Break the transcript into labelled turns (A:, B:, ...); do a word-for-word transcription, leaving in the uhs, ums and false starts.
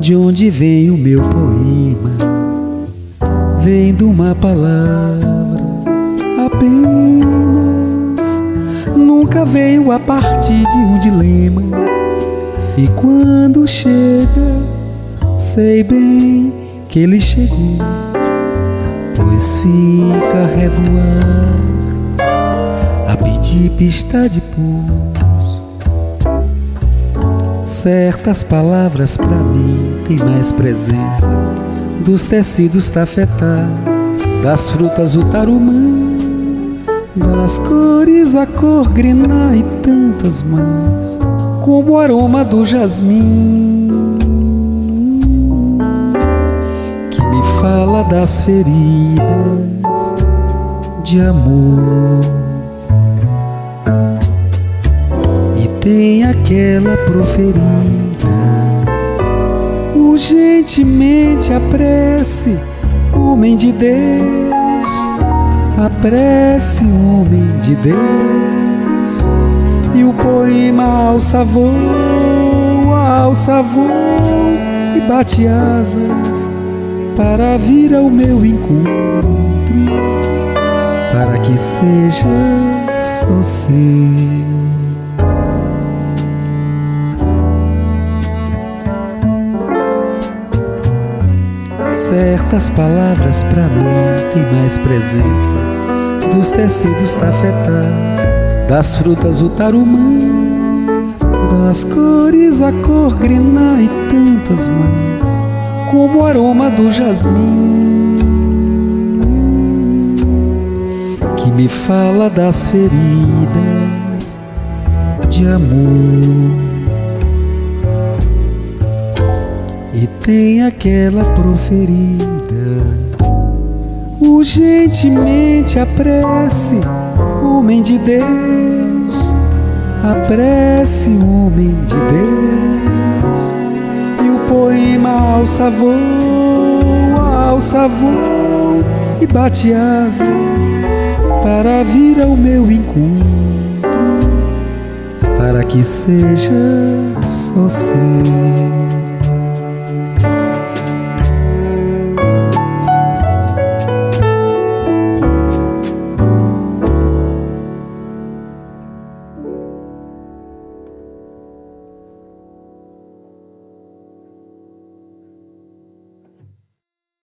A: De onde vem o meu poema? Vem de uma palavra apenas. Nunca veio a partir de um dilema. E quando chega, sei bem que ele chegou, pois fica a revoar, a pedir pista de pus. Certas palavras pra mim têm mais presença dos tecidos tafetá, das frutas o tarumã, das cores a cor grená e tantas mais, como o aroma do jasmim, que me fala das feridas de amor. E tem aquela proferida urgentemente a prece, homem de Deus, a prece, homem de Deus. E o poema alça voo, alça voo e bate asas para vir ao meu encontro, para que seja só seu. Certas palavras pra mim têm mais presença dos tecidos tafetá, das frutas o tarumã, das cores a cor grená e tantas mais, como o aroma do jasmim, que me fala das feridas de amor. E tem aquela proferida urgentemente a prece, homem de Deus, a prece, homem de Deus. E o poema alça voo, alça voo e bate asas para vir ao meu encontro, para que seja só seu.